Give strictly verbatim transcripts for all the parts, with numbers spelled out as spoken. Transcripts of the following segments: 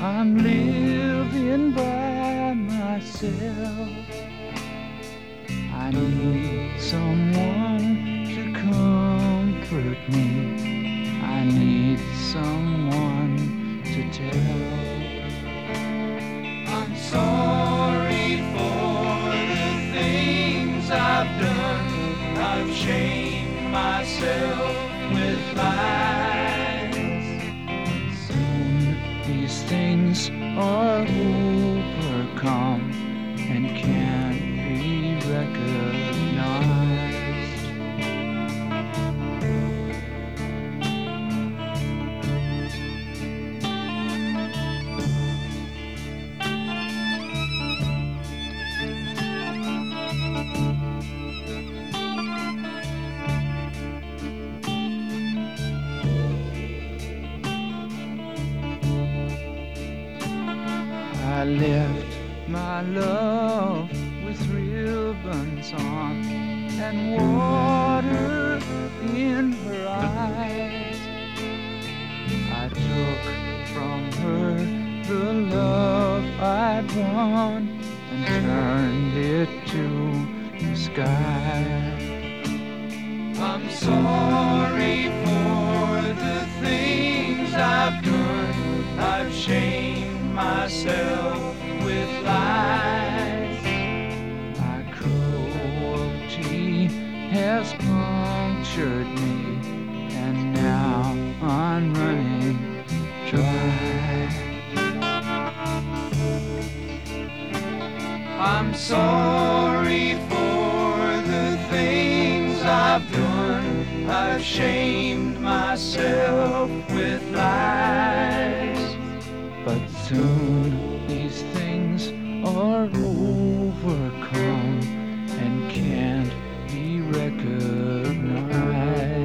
I'm living by myself. I need someone to comfort me. I need someone to tell. I'm sorry for the things I've done. I've shamed myself with lies. Soon these things are overcome and can't be recognized. I left my love with ribbons on and water in her eyes. I took from her the love I'd won and turned it to the sky. I'm sorry for the things I've done. I've shamed myself with lies. My cruelty has punctured me, and now I'm running dry. I'm sorry for the things I've done. I've shamed myself with lies. But soon these things are overcome and can't be recognized.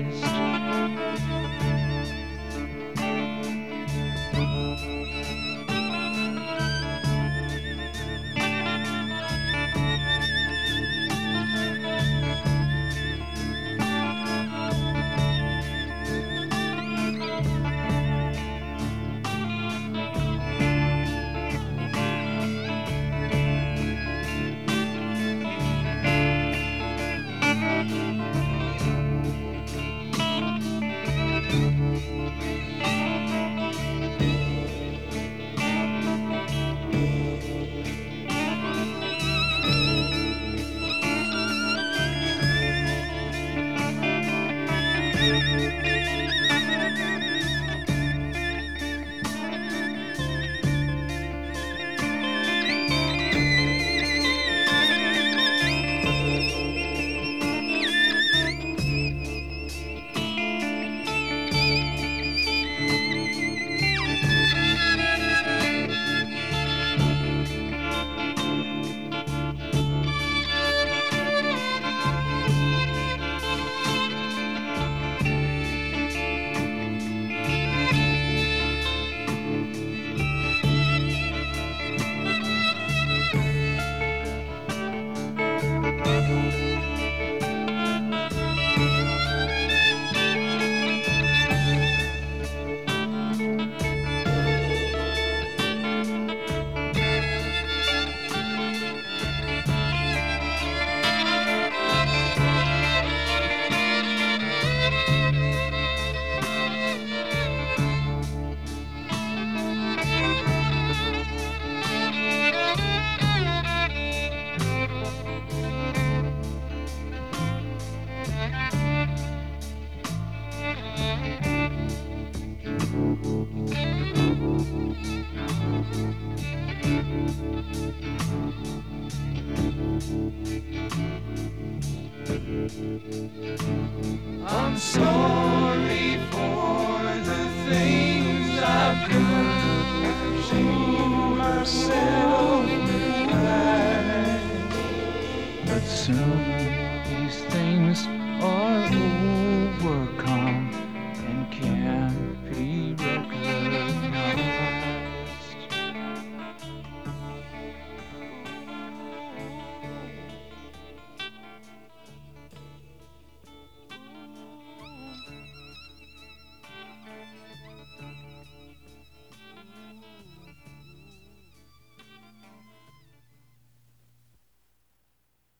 I'm sorry for the things I've done. I've shamed myself with lies. But soon these things